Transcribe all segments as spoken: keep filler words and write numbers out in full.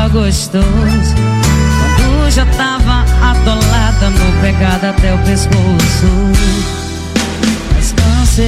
tava gostoso, quando já tava atolada no pecado até o pescoço. Mas cansei,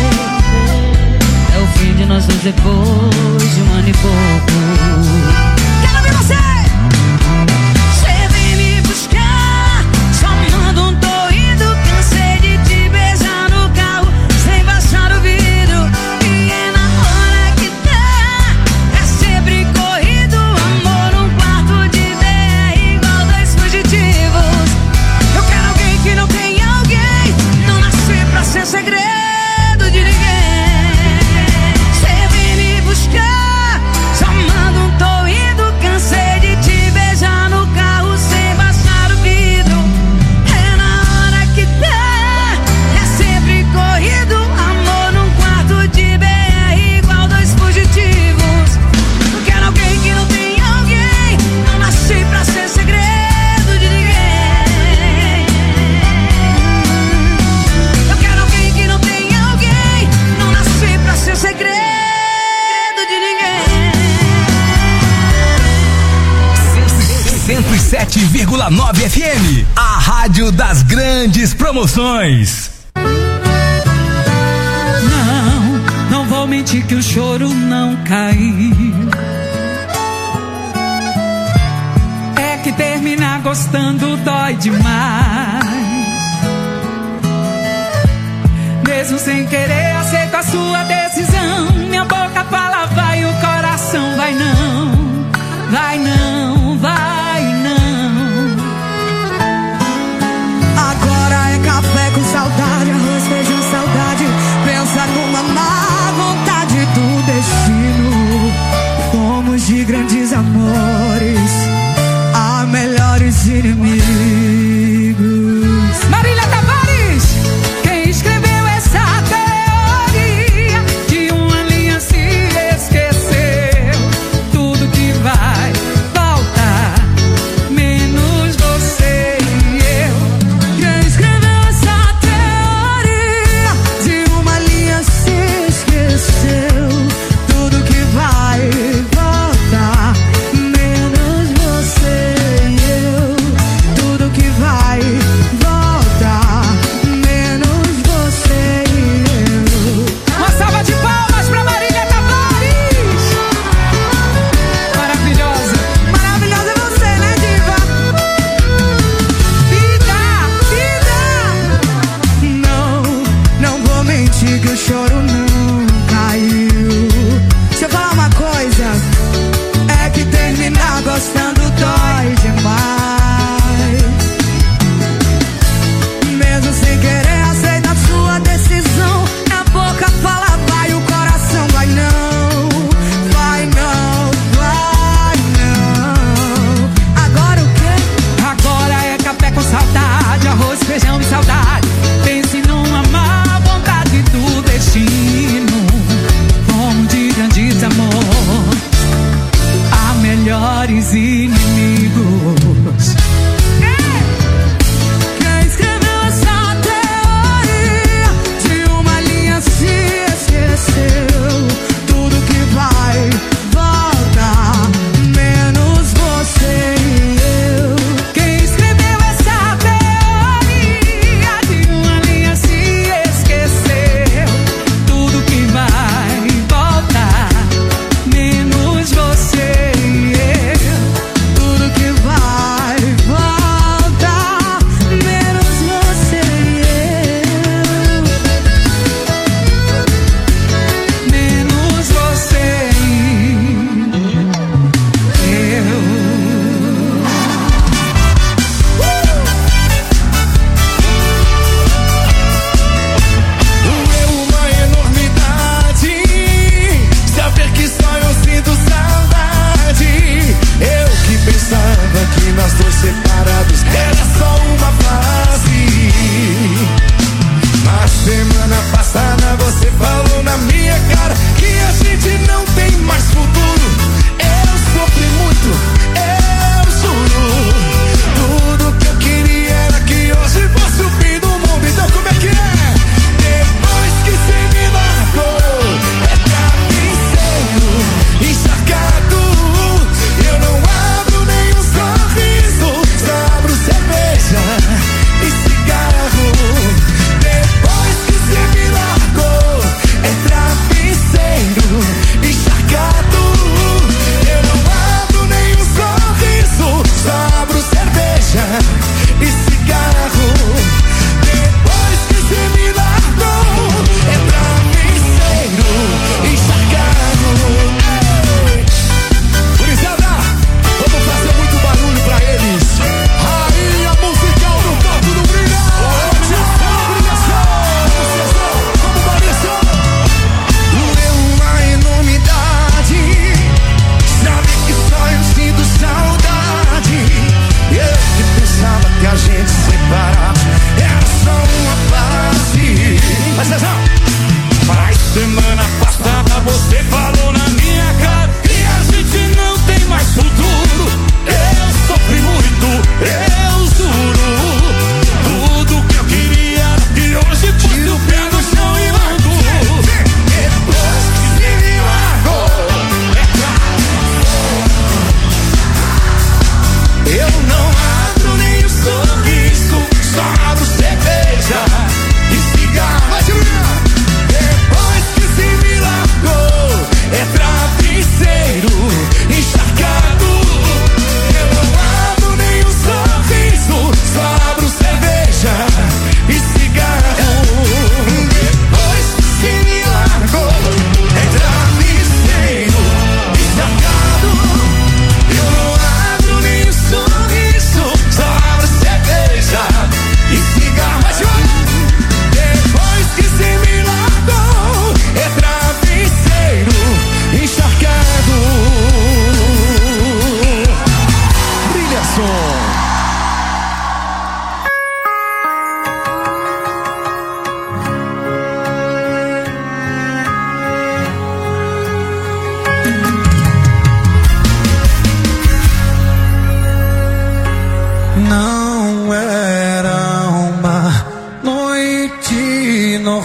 é o fim de nós dois depois de um ano e pouco. Quero ver você! Você vem me buscar, só manda um tô indo. Cansei de te beijar no carro, sem baixar o vidro. E é na hora que tá, é sempre corrido. Amor, um quarto de D R igual dois fugitivos. Eu quero alguém que não tem alguém, não nasci pra ser segredo de ninguém. Você vem me buscar, só manda um tô indo. Cansei de te beijar no carro, sem baixar o vidro. É na hora que dá, é sempre corrido. Amor, num quarto de B R igual dois fugitivos. Eu quero alguém que não tem alguém, não nasci pra ser segredo de ninguém. Eu quero alguém que não tem alguém, não nasci pra ser segredo de ninguém. cento e sete vírgula nove F M, a rádio das grandes promoções. Não, não vou mentir que o choro não caiu. É que terminar gostando dói demais. Mesmo sem querer, aceito a sua decisão. Minha boca fala vai, o coração vai não. Vai não, vai não. Agora é café com saudade, arroz, feijão, saudade. Pensa numa má vontade do destino. Fomos de grandes amores a melhores inimigos. Marília Tavares, quem escreveu essa teoria de uma linha se esqueceu. Tudo que vai voltar, menos você e eu. Quem escreveu essa teoria de uma linha se esqueceu. Tudo que vai voltar, menos você e eu. Tudo que vai voltar, menos você e eu. Uma salva de palmas pra Marília Tavares. Maravilhosa. Maravilhosa é você, né, diva? Vida, vida. Não, não vou mentir que o choro não caiu. Deixa eu falar uma coisa, é que terminar gostando dói demais. Mesmo sem querer, aceita a sua decisão. A boca fala vai, o coração vai não. Vai não, vai não. Agora o quê? Agora é café com saudade, arroz, feijão e saudade. Pense numa má vontade do destino.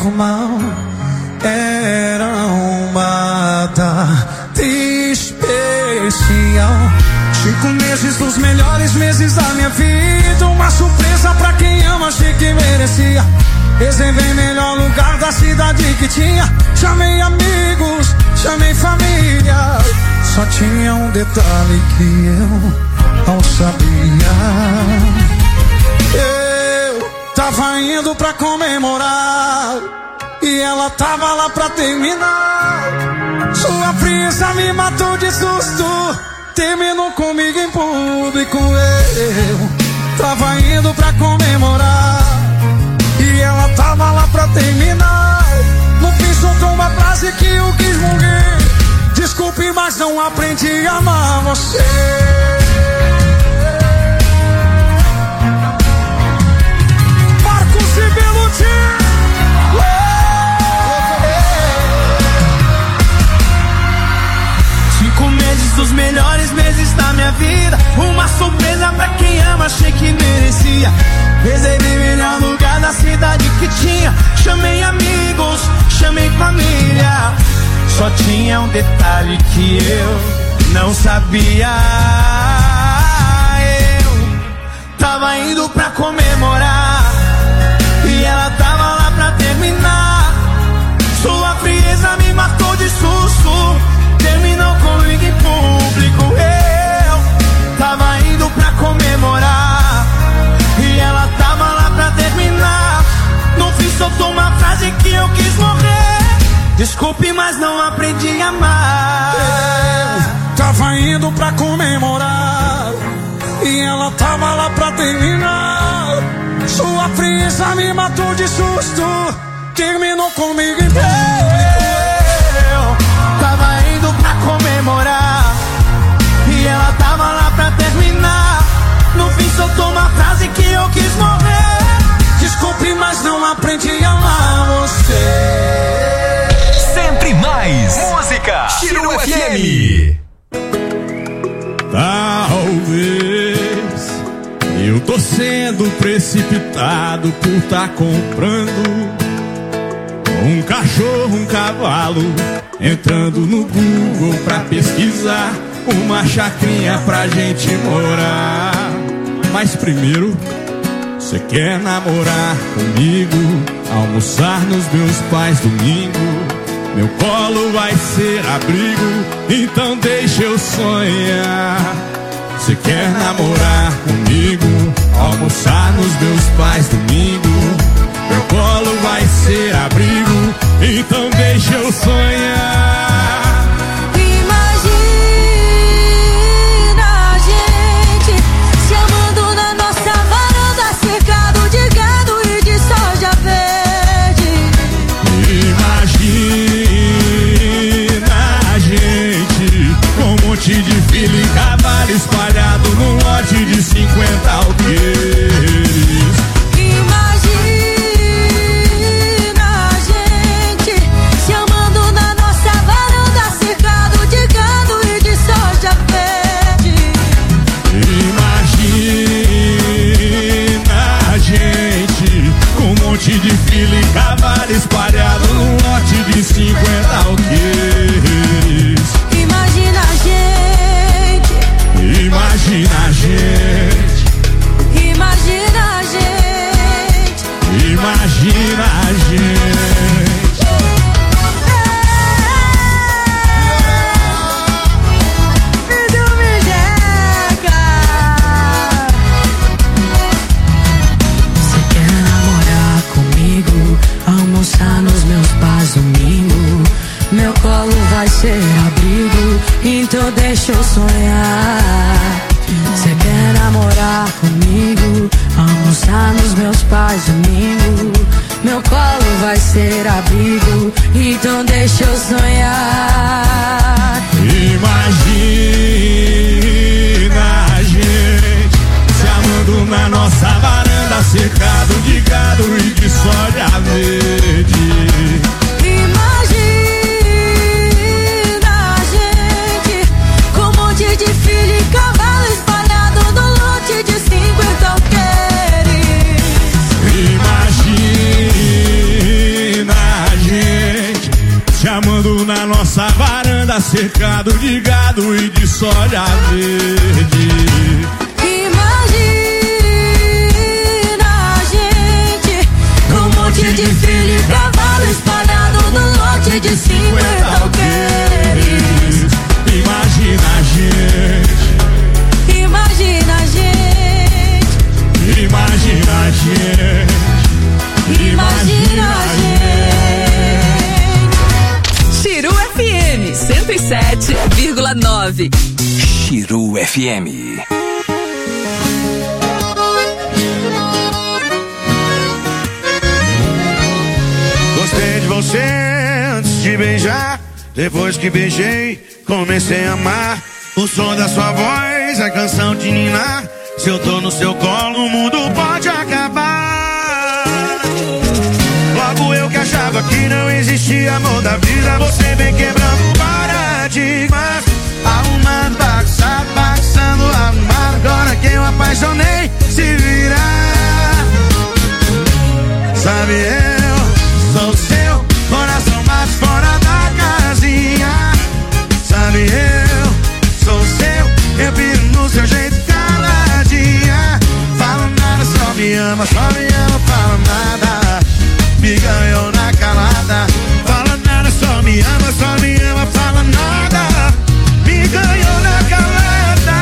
normal, era uma data especial. Cinco meses dos melhores meses da minha vida, uma surpresa pra quem ama, achei que merecia. Reservei melhor lugar da cidade que tinha. Chamei amigos, chamei família. Só tinha um detalhe que eu não sabia. Eu tava indo pra comemorar e ela tava lá pra terminar. Sua frieza me matou de susto, terminou comigo em público. Eu tava indo pra comemorar e ela tava lá pra terminar. No fim soltou uma frase que eu quis morrer: desculpe, mas não aprendi a amar você. Marcos e Belucci. Cinco meses dos melhores meses da minha vida, uma surpresa pra quem ama, achei que merecia. Reservei melhor lugar da cidade que tinha. Chamei amigos, chamei família. Só tinha um detalhe que eu não sabia. Eu tava indo pra comemorar e ela tava lá pra terminar. Sua frieza me matou de susto, terminou comigo em público. Eu tava indo pra comemorar e ela tava lá pra terminar. No fim soltou uma frase que eu quis morrer: desculpe, mas não aprendi a amar. Eu tava indo pra comemorar e ela tava lá pra terminar. Sua frieza me matou de susto, terminou comigo em público. Eu tava indo pra comemorar e ela tava lá pra terminar. No fim soltou uma frase que eu quis morrer: desculpe, mas não aprendi a amar você. Sempre mais música. Chiru F M. Talvez eu tô sendo precipitado por tá comprando um cachorro, um cavalo, entrando no Google pra pesquisar uma chacrinha pra gente morar. Mas primeiro, cê quer namorar comigo, almoçar nos meus pais domingo. Meu colo vai ser abrigo, então deixa eu sonhar. Cê quer namorar comigo, almoçar nos meus pais domingo. Meu colo vai ser abrigo, então deixa eu sonhar. Imagina a gente se amando na nossa varanda, cercado de gado e de soja verde. Imagina a gente com um monte de filho e cavalo espalhado num lote de cinquenta alqueires. Imagina a gente se amando na nossa varanda, cercado de gado e de soja verde. Imagina a gente com um monte de filho e cavalo espalhado num lote de cinquenta alqueires. Imagina a gente, Imagina a gente, imagina a gente, imagina a gente. Filho me jeca. Você quer namorar comigo, almoçar nos meus pais domingo. Meu colo vai ser abrigo, então deixa eu sonhar. Você quer namorar comigo, almoçar nos meus pais domingo. Meu colo vai ser abrigo, então deixa eu sonhar. Imagina a gente se amando na nossa varanda, cercado de gado e de soja verde. Imagina a gente com um monte de filho e cavalo espalhado no lote de cinquenta alqueires. Imagina nossa varanda cercado de gado e de soja verde. Imagina a gente com um monte de filho e cavalo espalhado no lote de cinquenta alqueires. Imagina a gente. Imagina a gente. Imagina a gente. Imagina a gente. Chiru F M cento e sete vírgula nove. Chiru F M. Gostei de você antes de beijar. Depois que beijei, comecei a amar. O som da sua voz, a canção de ninar. Se eu tô no seu colo, o mundo pode acabar. Logo eu que achava que não existia amor da vida, você vem quebrando paradigmas, arrumando, bagunçado, bagunçando, arrumado. Agora que eu apaixonei, se virar. Sabe, eu sou seu, coração bate fora da casinha. Sabe, eu sou seu, eu piro no seu jeito caladinha. Fala nada, só me ama, só me ama, fala nada. Me ganhou na calada. Fala nada, só me ama, só me ama, fala nada. Me ganhou na calada.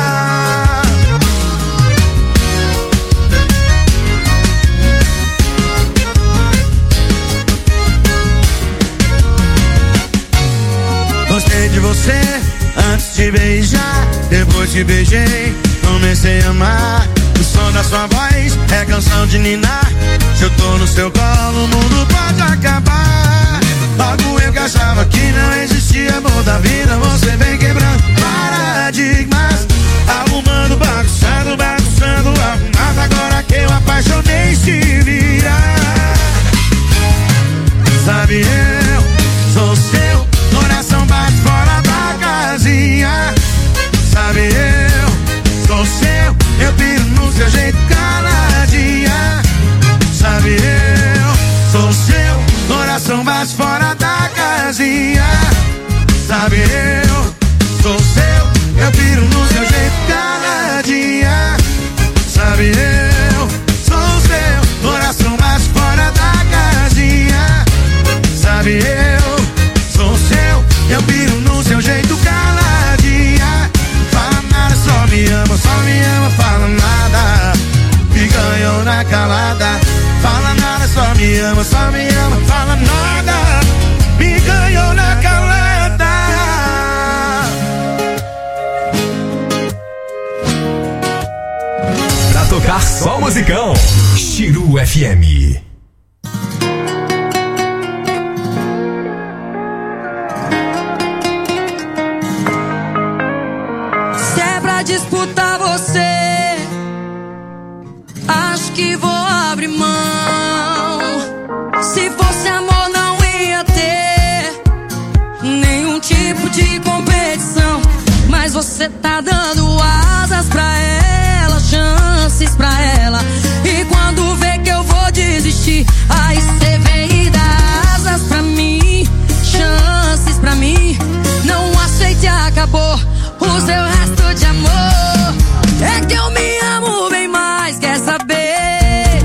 Gostei de você antes de beijar. Depois que beijei, comecei a amar. O som da sua voz é canção de ninar. Se eu tô no seu colo, o mundo pode acabar. Logo eu que achava que não existia amor da vida, você vem quebrando paradigmas, arrumando, bagunçando, bagunçando, arrumado. Agora que eu apaixonei, se vira. Sabe, eu sou seu, coração bate fora da casinha. Sabe, eu sou seu, eu piro no seu jeito caladinha. Sabe, eu sou seu, coração bate fora da casinha. Sabe, eu sou seu, eu piro no seu jeito caladinha. Sabe, eu sou seu, coração bate fora da casinha. Sabe, eu sou seu, eu piro no seu jeito caladinha. Fala nada, só me ama, só me ama, fala nada. Me ganhou na calada. Fala nada, só me ama, só me ama, fala nada. Me ganhou na calada. Pra tocar só musicão, Chiru F M. Se é pra disputar você, acho que vou abrir mão. Se fosse amor não ia ter nenhum tipo de competição. Mas você tá dando asas pra ela, chances pra ela. E quando vê que eu vou desistir, aí cê vem e dá asas pra mim, chances pra mim. Não aceite, acabou o seu resto de amor. É que eu me amo bem mais, quer saber?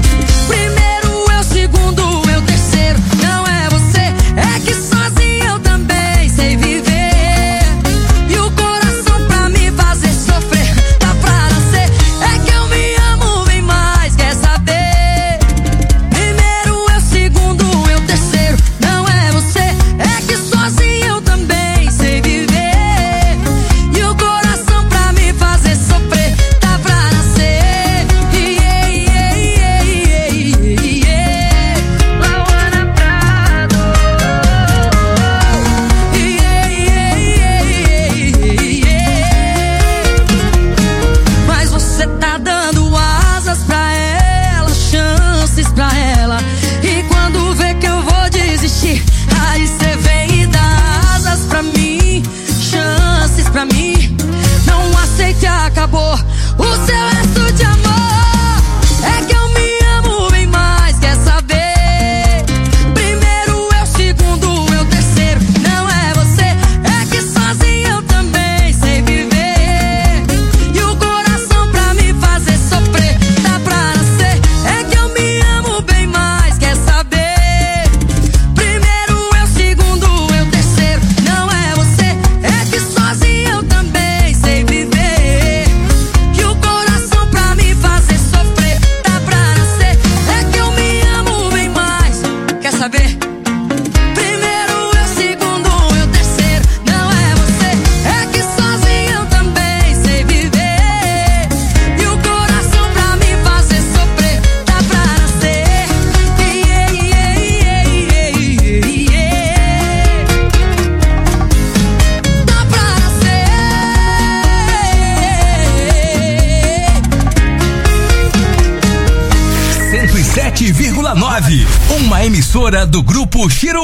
vírgula nove. Uma emissora do Grupo Chiru.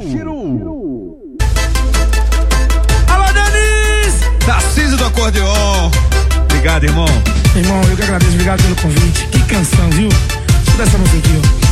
Alô, Denise! Tarcísio do acordeon. Obrigado, irmão. Irmão, eu que agradeço, obrigado pelo convite. Que canção, viu? Escuta essa música aqui, ó.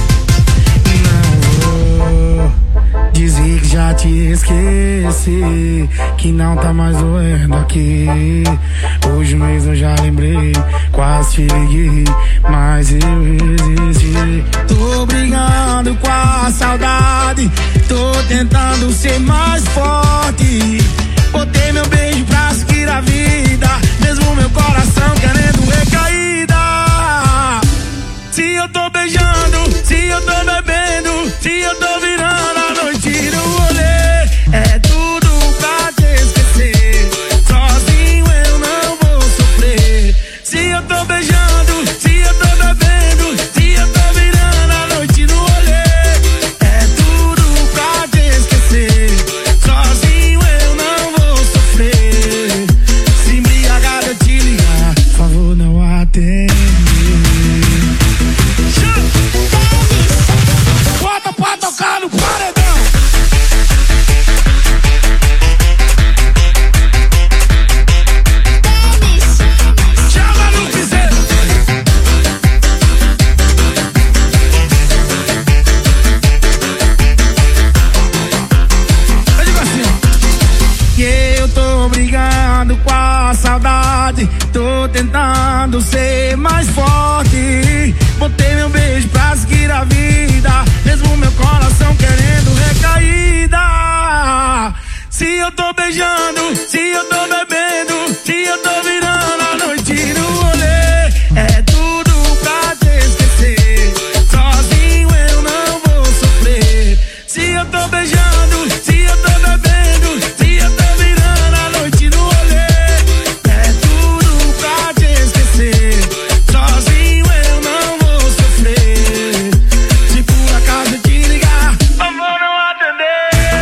Não vou dizer que já te esqueci, que não tá mais doendo aqui. Hoje mesmo eu já lembrei, quase te liguei, mas eu resisti. Tô brigando com a saudade, tô tentando ser mais forte. Botei meu beijo pra seguir a vida, mesmo meu coração querendo recaída. Se eu tô beijando, se eu tô bebendo, se eu tô virando a noite no rolê, é tudo pra te esquecer. Sozinho eu não vou sofrer. Se eu tô beijando, se eu tô bebendo, se eu tô virando a noite no rolê, é tudo pra te esquecer. Sozinho eu não vou sofrer. Se embriagar eu te ligar, por favor não atende. Bota pra tocar no paredão. Chama no piseiro. Eu digo assim, ó. Que eu tô brigando com a saudade, tô tentando ser mais forte. Botei meu beijo pra seguir a vida, mesmo meu coração querendo recaída. Se eu tô beijando, se eu tô bebendo, se eu tô virando a noite no rolê, é tudo pra te esquecer. Sozinho eu não vou sofrer. Se eu tô beijando, se eu tô bebendo, se eu tô virando a noite no rolê, é tudo pra te esquecer. Sozinho eu não vou sofrer. Se por acaso eu te ligar, por favor não atender.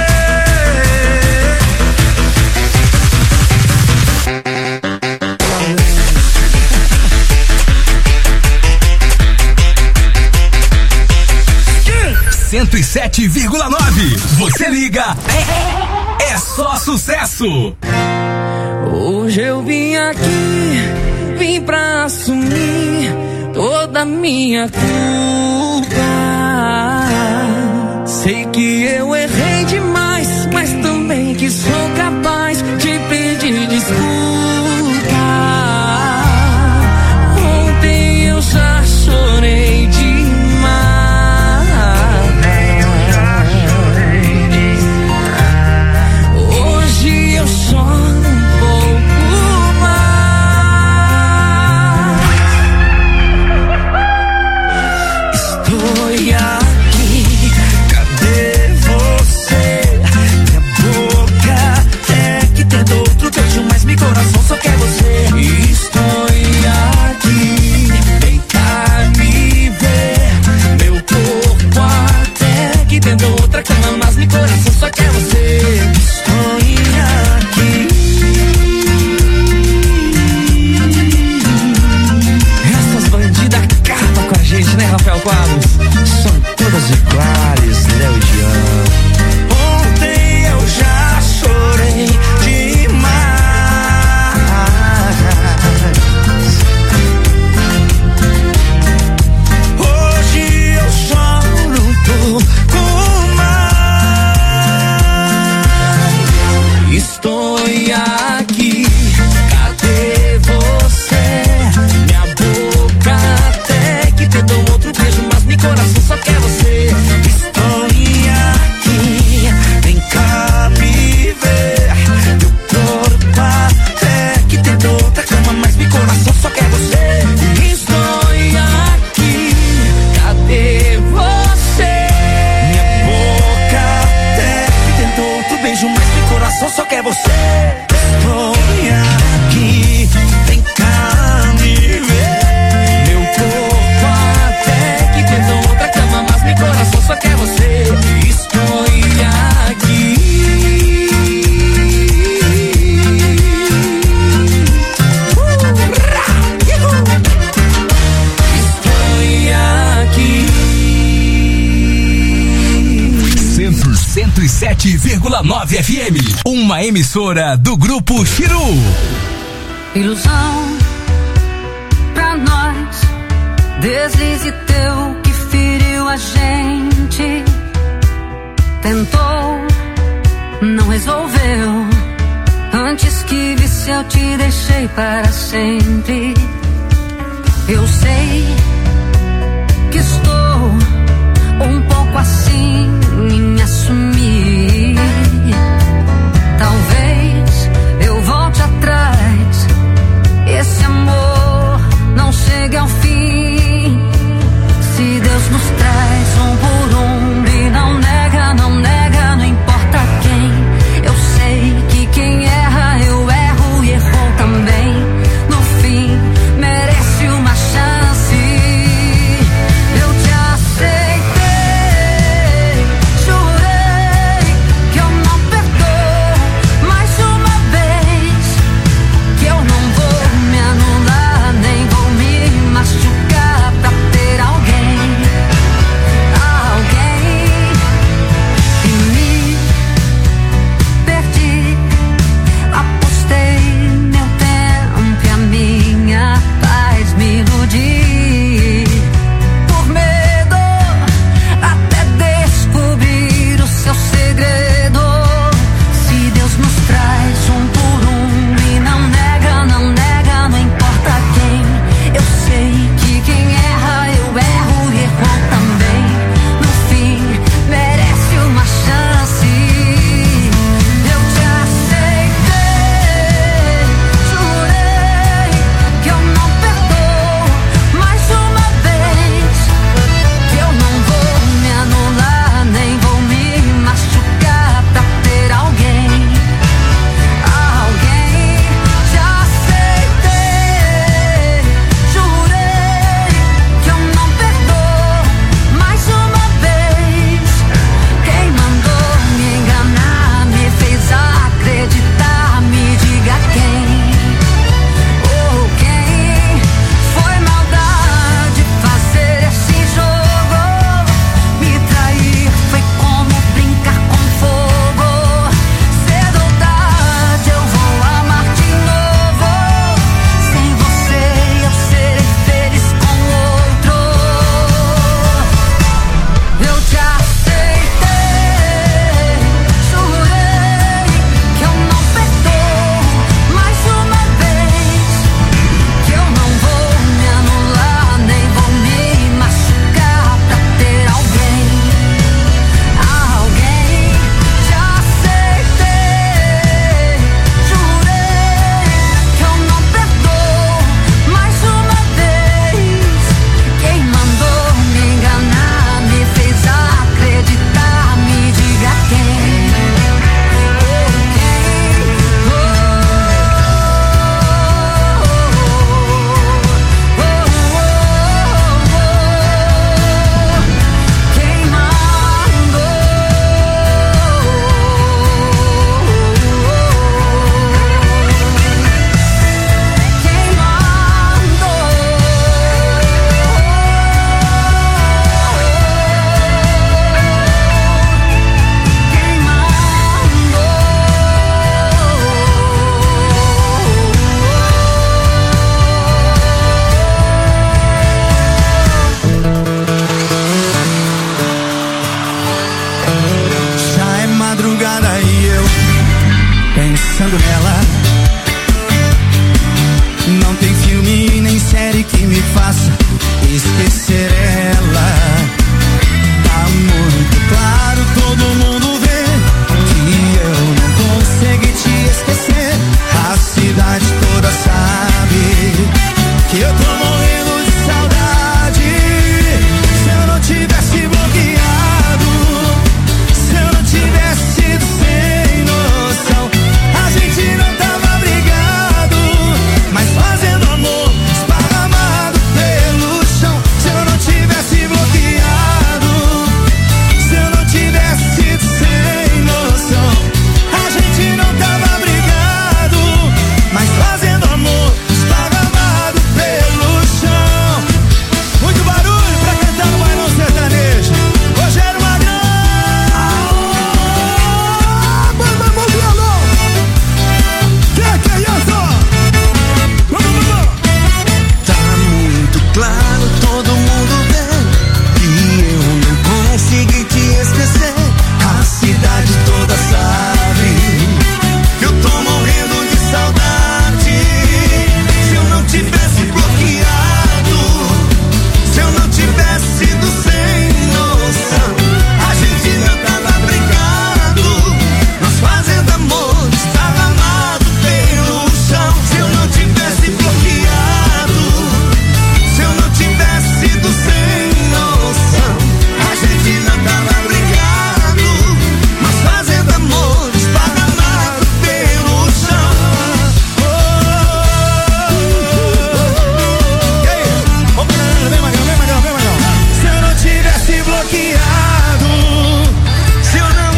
cento e sete vírgula nove. Você liga, é, é só sucesso. Hoje eu vim aqui, vim pra assumir toda a minha culpa. Sei que eu errei demais, mas também que sou capaz de pedir desculpa. Ontem eu já chorei demais. Hoje eu choro um pouco mais. Estou aqui, cadê você? Minha boca é que tenta outro beijo, mas meu coração só quer você. Estou aqui, vem cá me ver. Meu corpo até que tenta outra cama, mas meu coração só quer você. Estou aqui. Essas bandidas acabam com a gente, né, Rafael Quadros? São todas iguais, Léo e Jean. Ontem eu já chorei demais. Hoje eu choro um pouco mais. Estou aqui, cadê você? Minha boca até que tentou outro beijo, mas meu coração só quer você. Estou aqui, vem cá me ver. Meu corpo até que tentou outra cama, mas meu coração só quer você. Estou aqui, cadê você? Minha boca até que tentou outro beijo, mas meu coração só quer você. Estou aqui, vem cá me ver. Meu corpo até que tentou outra cama, mas meu coração só quer você. Estou aqui. Uh, Estou aqui. cento e sete vírgula nove F M, uma emissora do Grupo Chiru. Ilusão pra nós, deslize teu que feriu a gente. Tentou, não resolveu. Antes que visse eu te deixei para sempre. Eu sei que estou um pouco assim em assumir. Talvez eu volte atrás, esse amor não chegue ao fim. Se Deus nos traz um por um e não nega, não nega, não importa quem. Eu sei que quem erra eu erro e errou também. No fim merece uma chance. consegui te esquecer. A cidade toda sabe que eu tô morrendo de saudade. Se eu não tivesse bloqueado, se eu não tivesse sido sem noção, a gente não tava brigado, nós fazendo amor, esparramado pelo chão. Se eu não tivesse bloqueado, se eu não tivesse sido sem noção, a gente não tava brigado, nós fazendo amor, esparramado pelo chão. Oh, oh, oh, oh. Vem, Magrão, vem, Magrão, vem, Magrão. Se eu não tivesse bloqueado, se eu não...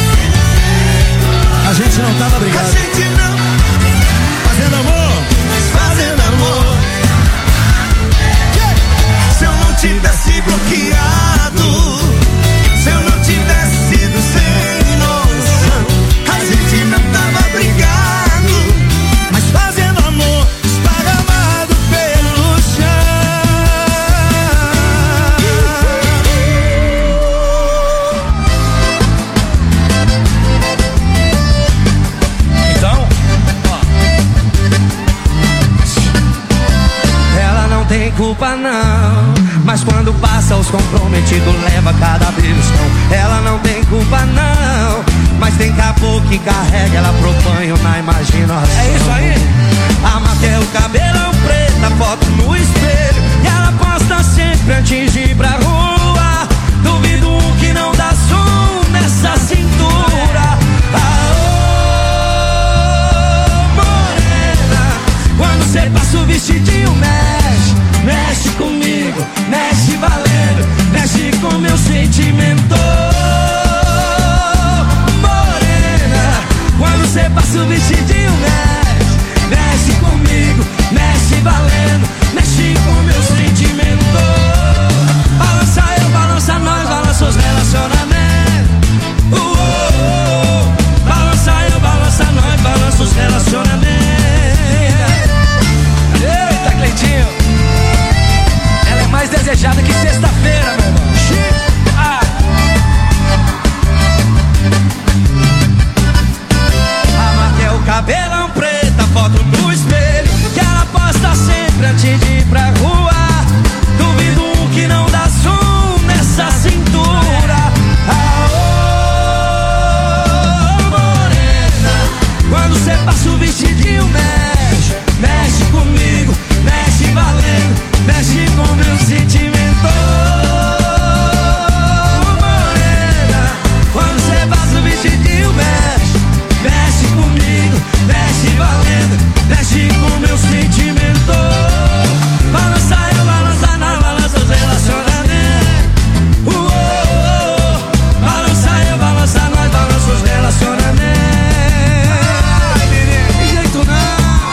A gente não tava brigado. A gente não... Fazendo amor, fazendo amor. Se eu não tivesse bloqueado, se eu não tivesse sido sem noção, a gente não tava brigado, mas fazendo amor, esparramado pelo então, Ela não tem culpa não, mas quando passa os comprometidos leva cada beliscão. Ela não tem culpa não, mas tem caboclo que carrega ela pro banho na imaginação. é isso aí. A Matel, cabelão preta, foto no espelho, e ela posta sempre antes de ir pra rua. Duvido que não dá som nessa cintura. Aô, morena, quando cê passa o vestidinho mexe, mexe comigo, mexe valendo, mexe com meu sentimento. Morena, quando cê passa o vestidinho mexe, mexe comigo, mexe valendo, mexe com meu sentimento. Balança eu, balança nós, balança os relacionamentos. Uh, uh, uh. Balança eu, balança nós, balança os relacionamentos. Eita, Cleitinho. Ela é mais desejada que sexta-feira, meu irmão. Ah. A Matel, cabelão preta, foto no espelho, que ela posta sempre antes de ir pra rua. Duvido que não dá som nessa cintura. Aô, morena, quando cê passa o vestidinho mexe, mexe comigo, mexe valendo, mexe com meu sentimento. Morena, quando cê passa o vestidinho mexe, mexe comigo, mexe valendo, mexe com meu sentimento. Balança eu, balança nós, balança os relacionamentos. Uh, uh, uh. Balança eu, balança nós, balança os relacionamentos. Ai, menino, que jeito não.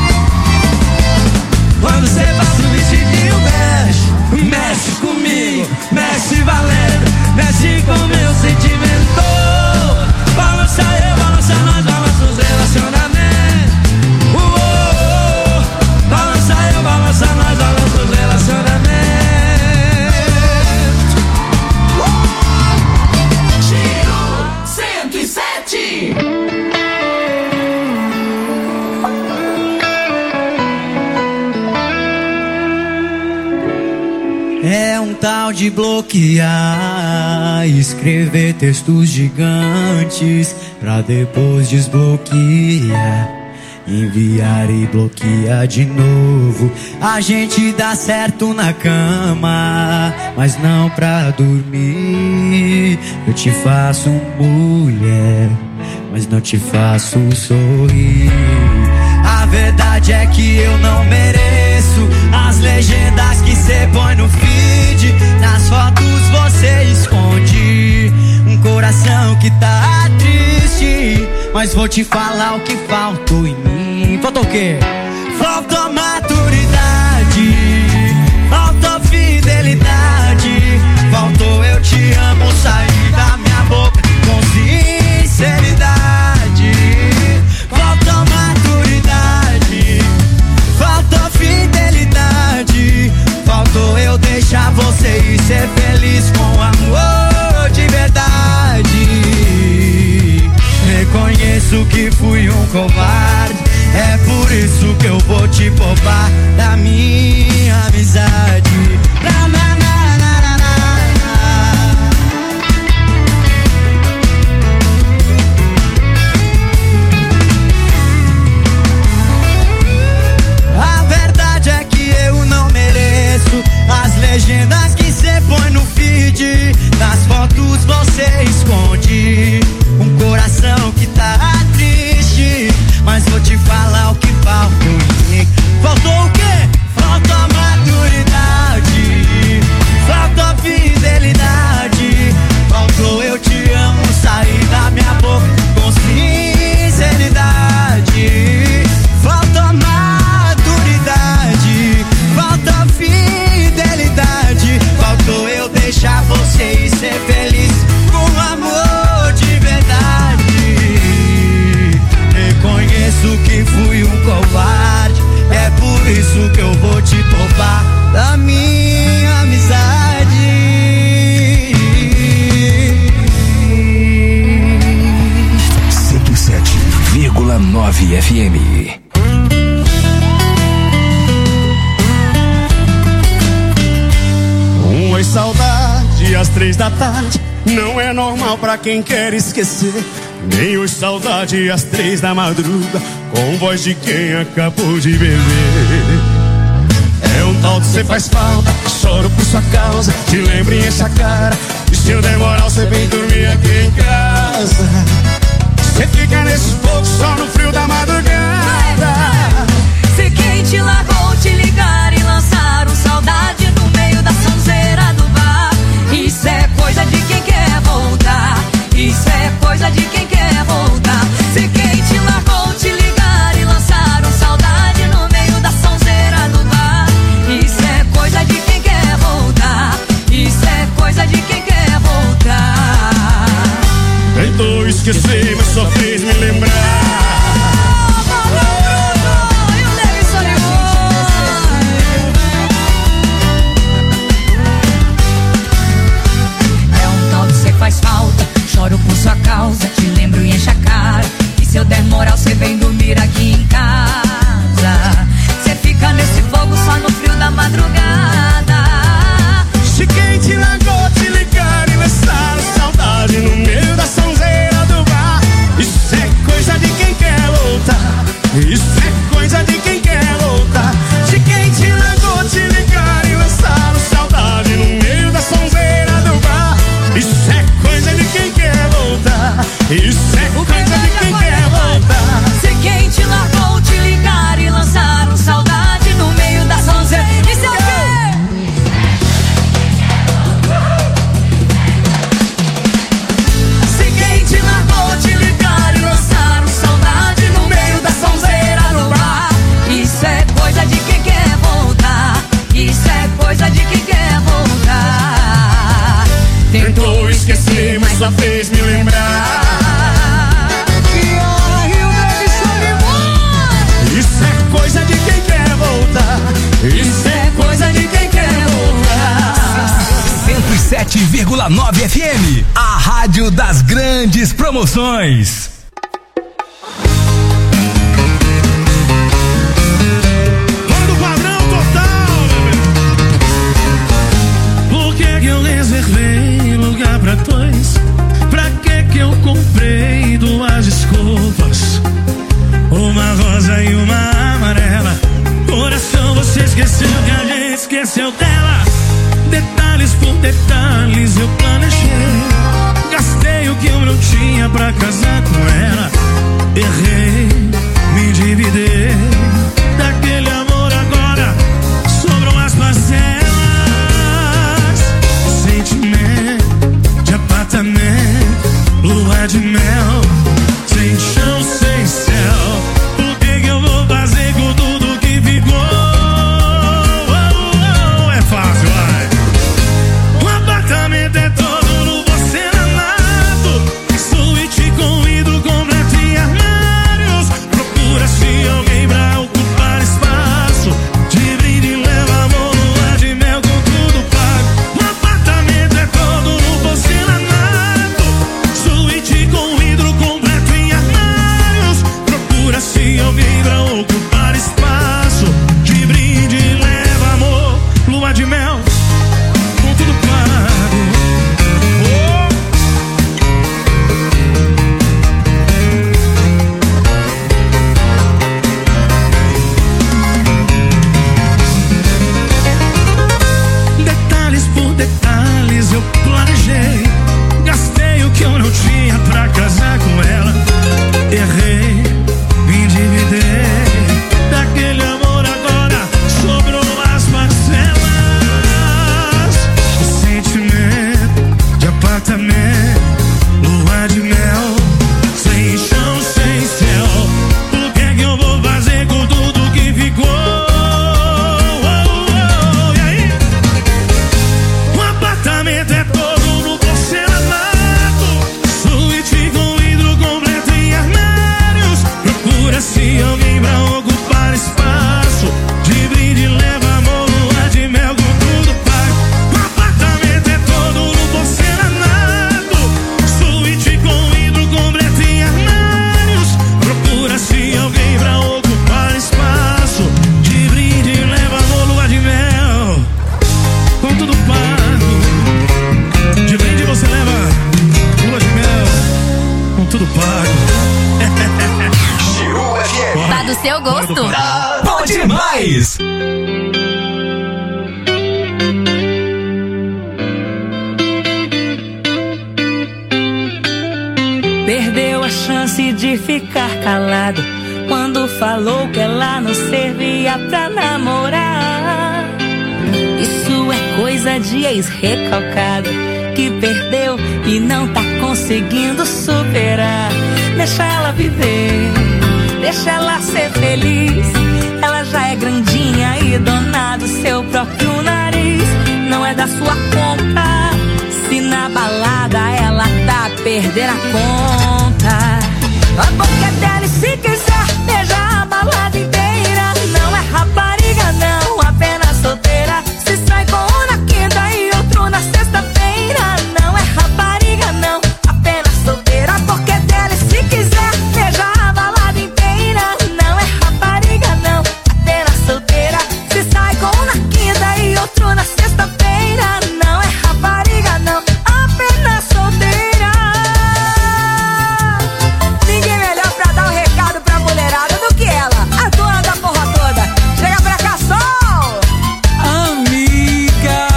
Quando cê passa o vestidinho mexe, mexe comigo, mexe valendo, mexe com meu sentimento. Balança eu, balança nós, balança os relacionamentos. Uh, uh, uh. Balança eu, balança nós, balança os relacionamentos. Giro cento e sete. É um tal de bloquear, escrever textos gigantes pra depois desbloquear, enviar e bloquear de novo. A gente dá certo na cama, mas não pra dormir. Eu te faço mulher, mas não te faço sorrir. A verdade é que eu não mereço as legendas que cê põe no feed. Nas fotos você esconde um coração que tá triste. Mas vou te falar o que faltou em mim. Faltou o quê? Faltou maturidade, faltou fidelidade, faltou eu te amo sair da minha boca com sinceridade. Faltou maturidade, faltou fidelidade, faltou eu deixar você e ser feliz com amor. que eu vou te poupar da minha amizade. Na, na, na, na, na, na. A verdade é que eu não mereço as legendas que cê põe no feed. Nas fotos você esconde um coração que tá triste. Mas vou te falar o que faltou em mim. Faltou o quê? Faltou maturidade, faltou fidelidade, faltou eu te amo sair da minha boca com sinceridade. Faltou maturidade, faltou fidelidade, faltou eu deixar você e ser feliz com amor de verdade. Reconheço que fui um covarde, é por isso que eu vou te poupar da minha amizade. cento e sete vírgula nove F M. Um oi, saudade às três da tarde não é normal pra quem quer esquecer. Nem oi, saudade às três da madruga com voz de quem acabou de beber. É um tal de cê faz falta, choro por sua causa, te lembro e enche a cara. E se eu demorar você vem dormir aqui em casa. Cê fica nesse fogo só no frio da madrugada. Se quem te largou te ligar e lançar um saudade no meio da sonzeira do bar. Isso é coisa de quem quer voltar. Isso é coisa de quem quer voltar. Se quem te largou te ligar e lançar um saudade no meio da sonzeira do bar. Isso é coisa de quem quer voltar. Isso é coisa de quem quer voltar. Tentou esquecer, mas só fez me lembrar. Faz falta, choro por sua causa, te lembro e enche a cara. E se eu der moral, cê vem dormir aqui em casa. Cê fica nesse fogo só no frio da madrugada. Se quem te largou te ligar e lançar saudade no meio da sonzeira do bar. Isso é coisa de quem quer voltar. Isso é coisa de quem quer voltar. Se quem te largou te ligar e lançar saudade no meio da sonzeira do bar. Isso é coisa de quem quer voltar. Isso é coisa de quem quer voltar. Se quem te largou te ligar e lançar um saudade no meio da sonzeira. Isso é o quê? Se quem te largou te ligar e lançar um saudade no meio da sonzeira no bar. Isso é coisa de quem quer voltar. Isso é coisa de quem quer voltar. Tentou esquecer, mas só fez me lembrar. Isso é coisa de quem quer voltar. Isso é coisa de quem quer voltar. cento e sete vírgula nove F M, a rádio das grandes promoções. Todo padrão total, bebê. Por que que eu reservei lugar pra dois? Pra que que eu comprei duas escovas? Uma rosa e uma amarela. Coração, você esqueceu que a gente esqueceu dela. Detalhes por detalhes eu planejei. Gastei o que eu não tinha pra casar com tudo pago. Giru F M. Tá do seu gosto. Tá bom demais. Perdeu a chance de ficar calado quando falou que ela não servia pra namorar. Isso é coisa de ex-recalcado que perdeu e não tá conseguindo superar. Deixa ela viver, deixa ela ser feliz. Ela já é grandinha e dona do seu próprio nariz. Não é da sua conta se na balada ela tá a perder a conta. A boca é dela e se quiser beija a balada inteira. Não é rapariga não, apenas solteira. Se sai com um na quinta e outro na sexta-feira. Não é rapariga não, apenas solteira. A boca é dela e se quiser beija a balada inteira. Não é rapariga não, apenas solteira. Se sai com um na quinta e outro na sexta-feira. Não é rapariga não, apenas solteira. Ninguém melhor pra dar um recado pra mulherada do que ela, a dona da porra toda. Chega pra cá, sol! Amiga.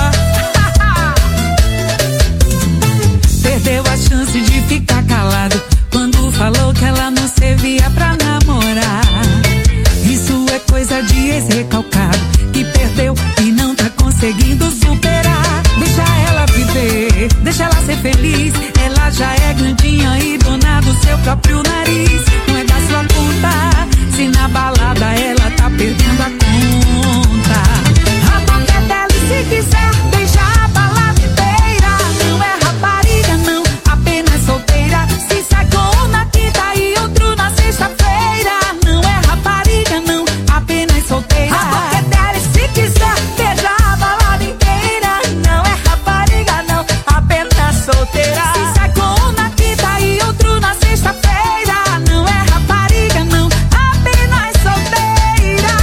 Perdeu a chance de ficar calado quando falou que ela não servia pra namorar. Isso é coisa de ex-recalcado que perdeu e não tá conseguindo superar. Deixa ela viver, deixa ela ser feliz. Ela já é grandinha e dona do seu próprio nariz. Não é da sua conta se na balada ela tá perdendo a conta. A boca é dela e se quiser deixa a balada inteira. Não é rapariga não, apenas solteira. Se sai com um na quinta e outro na sexta-feira. Não é rapariga não, apenas solteira. A boca é dela e se quiser beija a balada inteira. Não é rapariga não, apenas solteira. Se sai com um na quinta e outro na sexta-feira. Não é rapariga não, apenas solteira.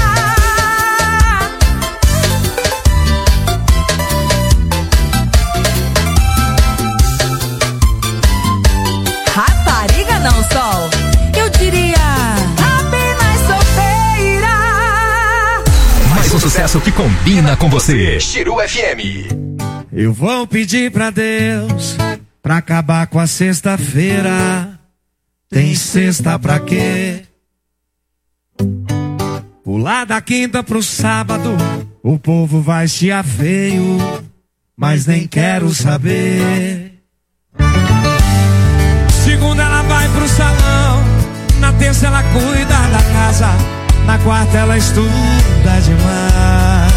Rapariga não, sol. Eu diria apenas solteira. Mais um sucesso que combina com você. Giru F M. Eu vou pedir pra Deus pra acabar com a sexta-feira. Tem sexta pra quê? Pular da quinta pro sábado, o povo vai chiar feio, mas nem quero saber. Segunda ela vai pro salão, na terça ela cuida da casa, na quarta ela estuda demais.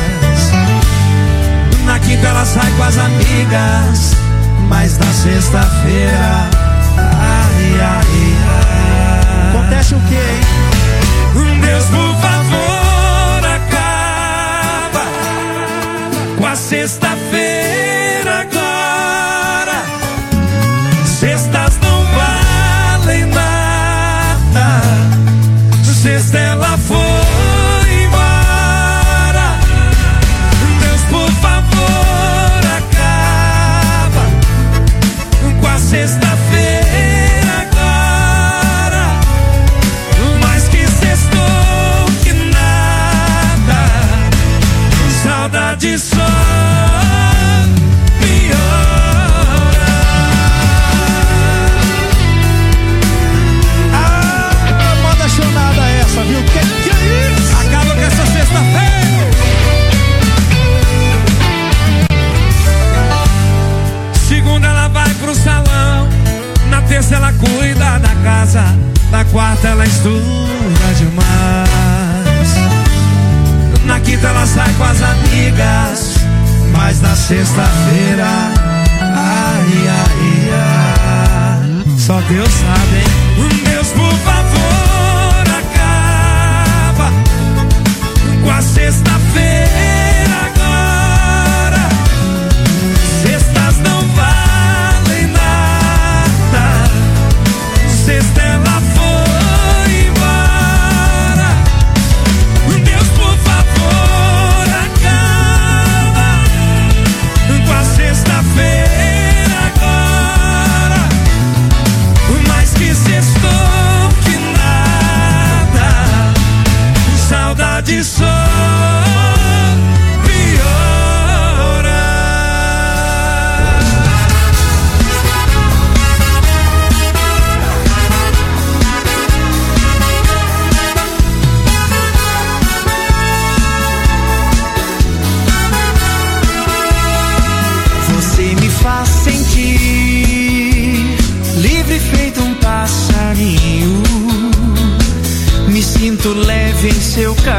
Na quinta ela sai com as amigas, mas na sexta-feira, ai, ai, ai. Acontece o quê, hein? Deus, por favor, acaba com a sexta-feira agora. Sextas não valem nada. Sexta ela foi embora. Deus, por favor, acaba com a sexta-feira agora. Mais que sextou que nada. Saudade só piora. Ah, moda chonada essa, viu? Que que é isso? Acaba com essa sexta-feira. Segunda ela vai pro salão, na terça ela cuida da casa, na quarta ela estuda demais. Na quinta ela sai com as amigas, mas na sexta-feira, ai, ai, ai, só Deus sabe, hein? Deus, por favor, acaba com a sexta-feira agora. Sextas não valem nada. Sexta ela foi embora. Deus, por favor, acaba com a sexta-feira agora. Mais que se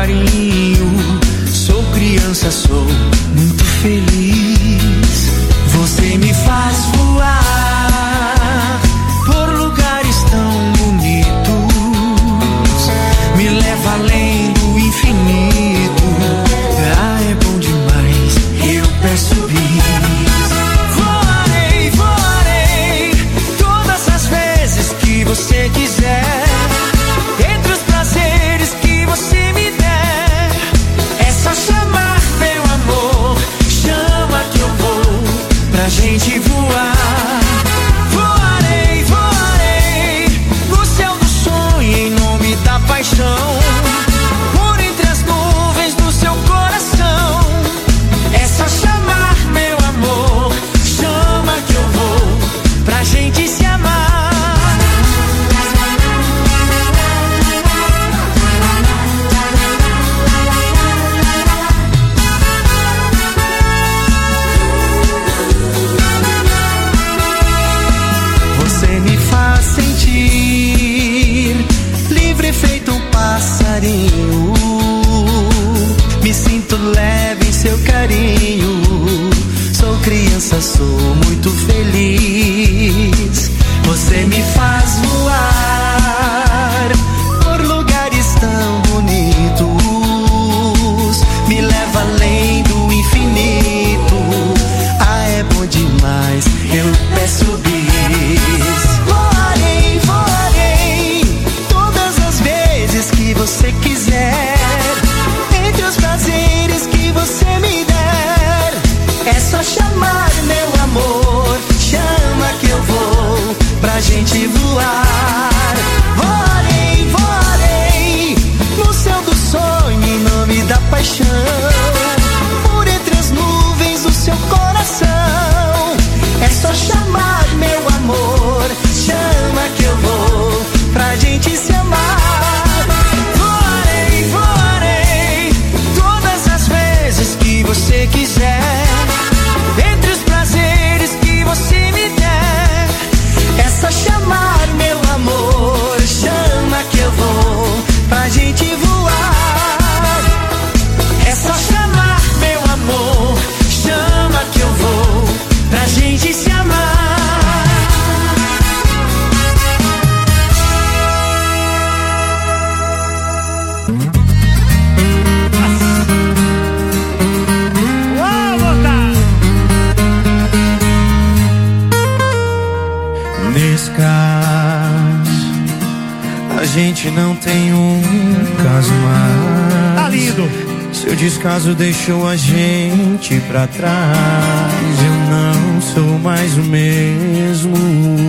carinho. Sou criança, sou muito feliz. Você me faz voar por lugares tão bonitos, me leva além do infinito. Ah, é bom demais, eu peço bis. Voarei, voarei todas as vezes que você quiser, entre os prazeres que você me der. É só chamar, meu amor, chama que eu vou pra gente voar. Voarei, voarei no céu do sonho em nome da paixão, por entre as nuvens do seu coração. É só chamar, meu amor, chama que eu vou pra gente se amar. Você me faz sentir livre feito um passarinho, me sinto leve em seu carinho. Sou criança, sou muito feliz. Você me faz voar por lugares tão bonitos, me leva além do infinito. Ah, é bom demais, eu peço bis. Voarei, voarei todas as vezes que você quiser, entre os prazeres que você me der. É só chamar, meu amor, chama que eu vou pra gente voar. Voarei, voarei no céu do sonho em nome da paixão, por entre as nuvens do seu coração. É só chamar, meu amor, chama que eu vou pra gente se amar. Voarei, voarei todas as vezes que você quiser, entre os prazeres que você me der. É só chamar, meu amor, chama que eu vou pra gente voar. É só chamar, meu amor, chama que eu vou pra gente se amar. Nesse caso, a gente não tem um caso mais. Tá lindo. Seu descaso deixou a gente pra trás. Eu não sou mais o mesmo.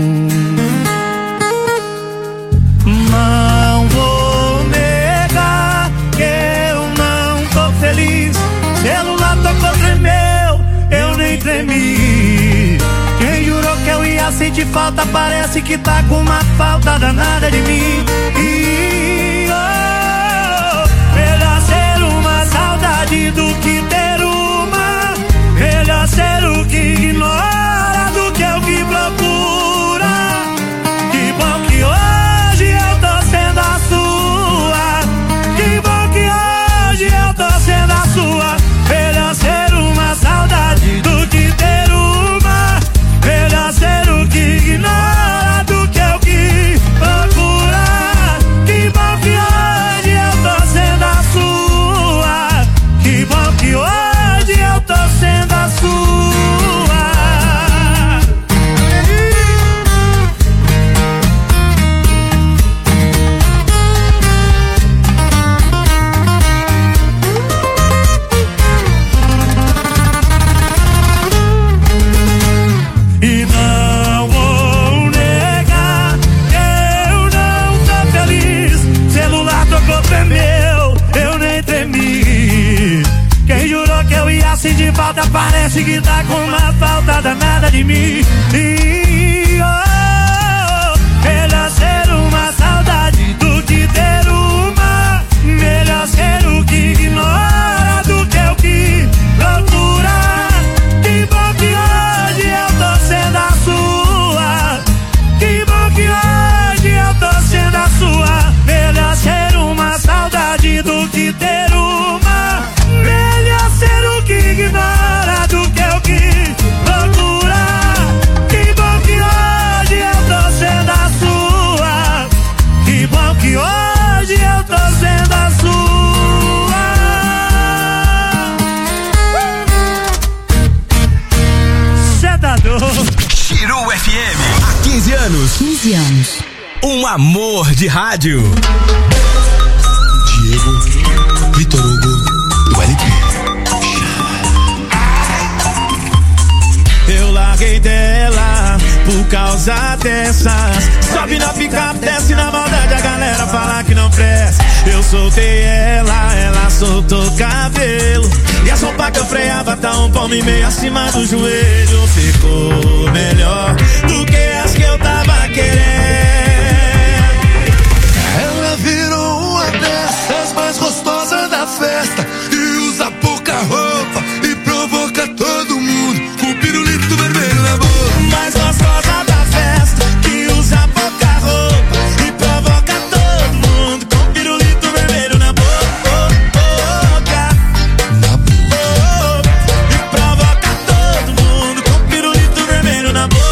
Não vou negar que eu não tô feliz. Celular tocou, tremeu, eu nem tremi. Quem jurou que eu ia sentir falta, parece que tá com uma falta danada de mim. E, oh, melhor ser uma saudade do que ter uma. Melhor ser o que ignora do que o que procura. Que bom que hoje eu tô sendo a sua. Que bom que hoje eu tô sendo a sua. Melhor ser uma saudade do que ter uma. Melhor ser o que ignora do que o que procura. Que bom que hoje eu tô sendo a sua. Que bom que hoje eu tô sendo a sua. E não vou negar que eu não tô feliz. Celular tocou, tremeu, eu nem tremi. Quem jurou que eu ia sentir falta, parece que tá com uma falta danada de mim. E, oh, melhor ser uma saudade do que ter uma. Melhor ser o que ignora do que o que procura. Que bom que hoje eu tô sendo a sua. Que bom que hoje eu tô sendo a sua. Melhor ser uma saudade do que ter uma. Há quinze anos. quinze anos. Um amor de rádio. Diego, Vitor Hugo, do L P. Eu larguei dela por causa dessas. Sobe na picape, desce na maldade, a galera fala que não presta. Eu soltei ela, ela soltou cabelo. E a sopa que eu freava tá um palmo e meio acima do joelho. Ficou melhor do que as que eu tava querendo. Ela virou uma dessas mais gostosas da festa. E usa pouca roupa e provoca todo mundo. Mais gostosa da festa, que usa pouca roupa e provoca todo mundo com pirulito vermelho na boca, na boca, e provoca todo mundo com pirulito vermelho na boca.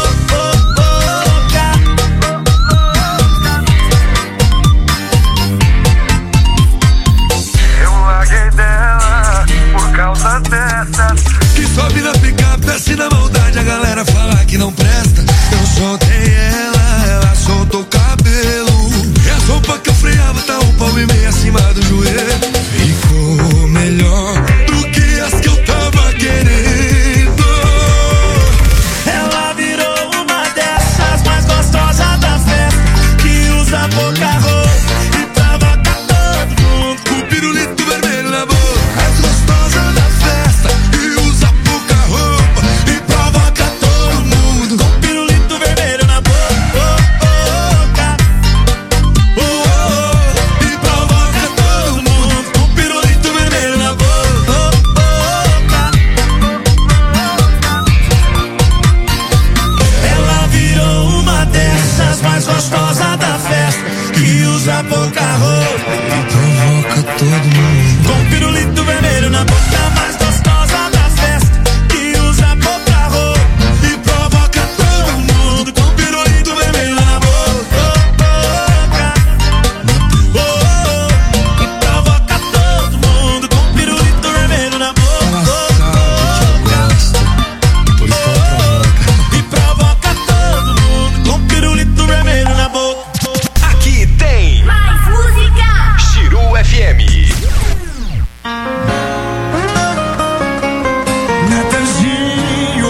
Eu larguei dela por causa dessas que sobe na picape, desce na maldade, a galera fala que não presta. Eu soltei ela, ela soltou o cabelo. E a roupa que eu freava tá um palmo e meio acima do joelho. Ficou melhor do que as que eu tava querendo. Ela virou uma dessas mais gostosas da festa, que usa pouca roupa e provoca todo mundo com pirulito vermelho na boca. Mais gostosa da festa, que usa pouca roupa e provoca todo mundo com pirulito vermelho na boca, oh, oh, e provoca todo mundo com pirulito vermelho na boca. Ela virou uma dessas mais gostosas da festa, que usa pouca roupa e provoca todo mundo com pirulito vermelho na boca. Mais gostosa da festa, que usa pouca roupa e provoca todo mundo com pirulito vermelho na boca, oh, oh, e provoca todo mundo com pirulito vermelho na boca. E provoca todo mundo com pirulito vermelho na boca. Aqui tem Mais música. Chiru F M. Natanzinho,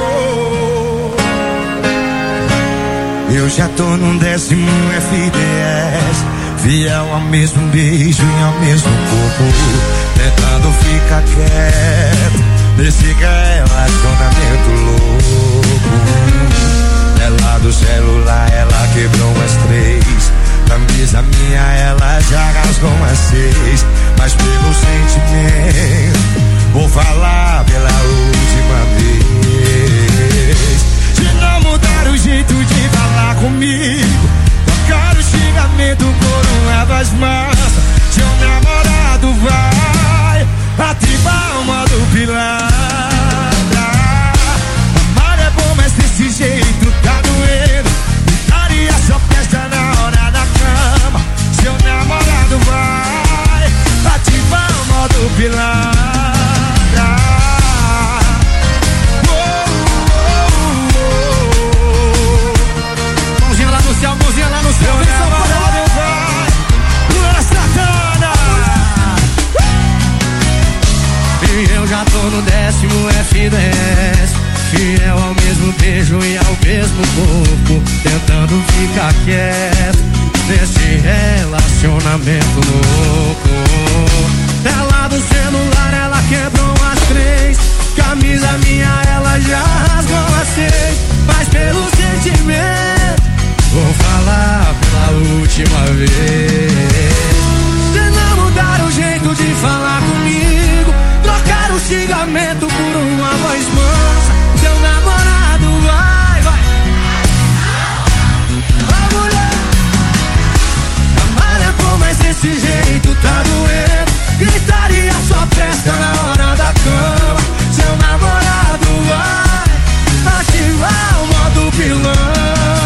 eu já tô num décimo F D S, fiel ao mesmo beijo e ao mesmo corpo, tentando ficar quieto nesse relacionamento louco. Ela do celular, ela quebrou umas três, camisa minha ela já rasgou umas seis, mas pelo sentimento vou falar pela última vez. Se não mudar o jeito de falar comigo, trocar o xingamento por uma voz mansa, seu namorado vai ativar o modo pilantra. Amar é bom, mas desse jeito tá doendo. Daria só festa na hora da cama, seu namorado vai ativar o modo pilantra. Mãozinha lá no céu, mãozinha lá no céu, vem São Paulo, vai, Lula Santana. E eu já tô no décimo F dez, fiel ao mesmo beijo e ao mesmo corpo, tentando ficar quieto nesse relacionamento louco. Ela do celular, ela quebrou as três, camisa minha ela já rasgou as seis, mas pelo sentimento vou falar pela última vez. Se não mudar o jeito de falar comigo, trocar o xingamento por uma voz mansa, seu namorado vai, vai. A mulher, amar é bom, mas desse jeito tá doendo. Gritaria só presta na hora da cama, seu namorado vai ativar o modo pilantra.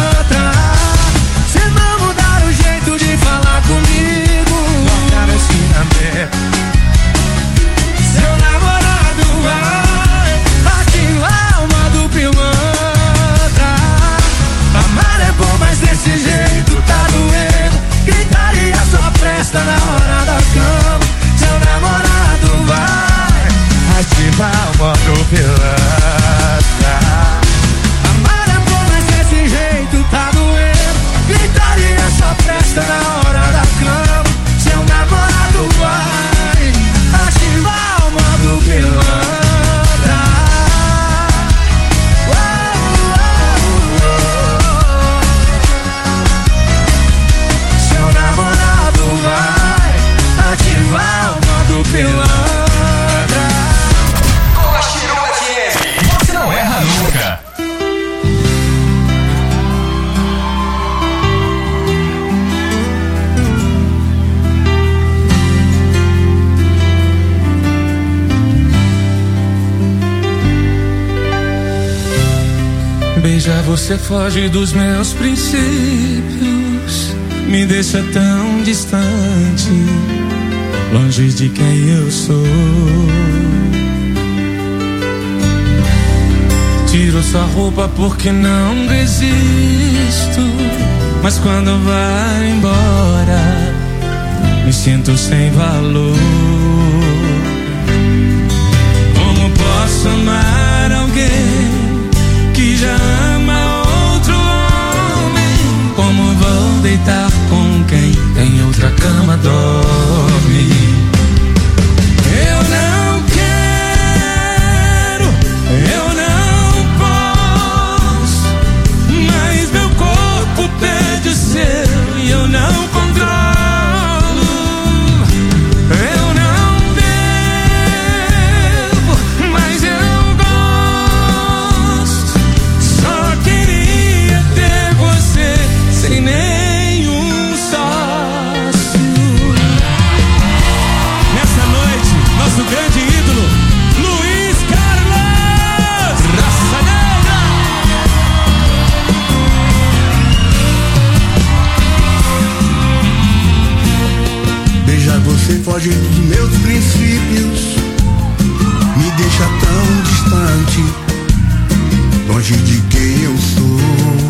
Beijar você foge dos meus princípios, me deixa tão distante, longe de quem eu sou. Tiro sua roupa porque não resisto, mas quando vai embora me sinto sem valor. Como posso amar alguém que já ama outro homem? Como vou deitar com quem em outra cama dorme? Eu não quero, eu não posso, mas meu corpo pede o seu e eu não controlo. Eu não devo, mas eu gosto. Só queria ter você sem nenhum sócio. Nessa noite, nosso grande ídolo, Luiz Carlos, Raça Negra. Beijar você foge dos meus princípios, me deixa tão distante, longe de quem eu sou.